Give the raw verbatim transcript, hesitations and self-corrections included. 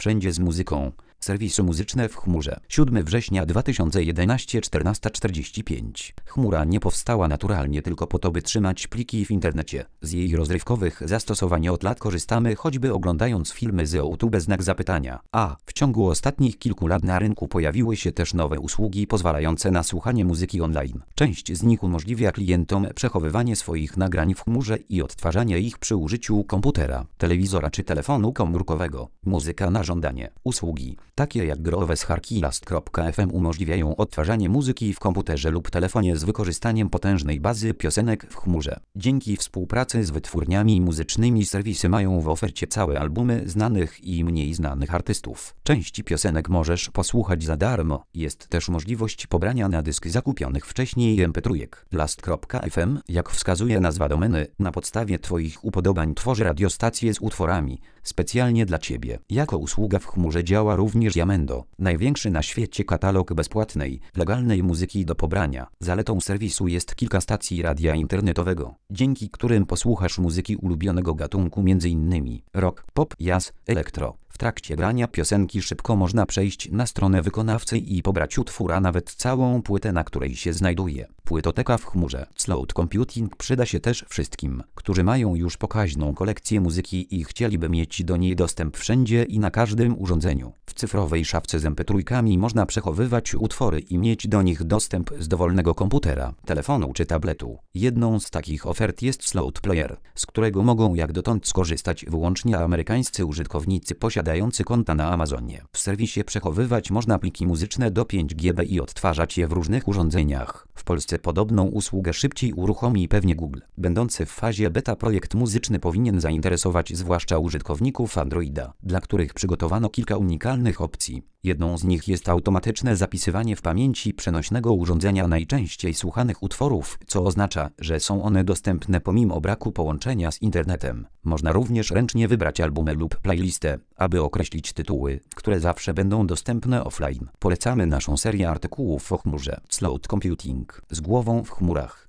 Wszędzie z muzyką. Serwisy muzyczne w chmurze. siódmego września dwa tysiące jedenastego, czternasta czterdzieści pięć. Chmura nie powstała naturalnie tylko po to, by trzymać pliki w internecie. Z jej rozrywkowych zastosowań od lat korzystamy, choćby oglądając filmy z YouTube. Znak zapytania. A w ciągu ostatnich kilku lat na rynku pojawiły się też nowe usługi pozwalające na słuchanie muzyki online. Część z nich umożliwia klientom przechowywanie swoich nagrań w chmurze i odtwarzanie ich przy użyciu komputera, telewizora czy telefonu komórkowego. Muzyka na żądanie. Usługi takie jak growe scharki last kropka f m umożliwiają odtwarzanie muzyki w komputerze lub telefonie z wykorzystaniem potężnej bazy piosenek w chmurze. Dzięki współpracy z wytwórniami muzycznymi serwisy mają w ofercie całe albumy znanych i mniej znanych artystów. Części piosenek możesz posłuchać za darmo. Jest też możliwość pobrania na dysk zakupionych wcześniej em pe trzy. last kropka f m, jak wskazuje nazwa domeny, na podstawie Twoich upodobań tworzy radiostacje z utworami specjalnie dla Ciebie. Jako usługa w chmurze działa również Jamendo, największy na świecie katalog bezpłatnej, legalnej muzyki do pobrania. Zaletą serwisu jest kilka stacji radia internetowego, dzięki którym posłuchasz muzyki ulubionego gatunku, m.in. rock, pop, jazz, elektro. W trakcie grania piosenki szybko można przejść na stronę wykonawcy i pobrać utwór, a nawet całą płytę, na której się znajduje. Płytoteka w chmurze. Cloud computing przyda się też wszystkim, którzy mają już pokaźną kolekcję muzyki i chcieliby mieć do niej dostęp wszędzie i na każdym urządzeniu. W cyfrowej szafce z em pe trzy można przechowywać utwory i mieć do nich dostęp z dowolnego komputera, telefonu czy tabletu. Jedną z takich ofert jest Slow Player, z którego mogą jak dotąd skorzystać wyłącznie amerykańscy użytkownicy posiadający konta na Amazonie. W serwisie przechowywać można pliki muzyczne do pięć giga i odtwarzać je w różnych urządzeniach. W Polsce podobną usługę szybciej uruchomi pewnie Google. Będący w fazie beta projekt muzyczny powinien zainteresować zwłaszcza użytkowników Androida, dla których przygotowano kilka unikalnych opcji. Jedną z nich jest automatyczne zapisywanie w pamięci przenośnego urządzenia najczęściej słuchanych utworów, co oznacza, że są one dostępne pomimo braku połączenia z internetem. Można również ręcznie wybrać albumy lub playlistę, aby określić tytuły, które zawsze będą dostępne offline. Polecamy naszą serię artykułów o chmurze. Cloud Computing. Z głową w chmurach.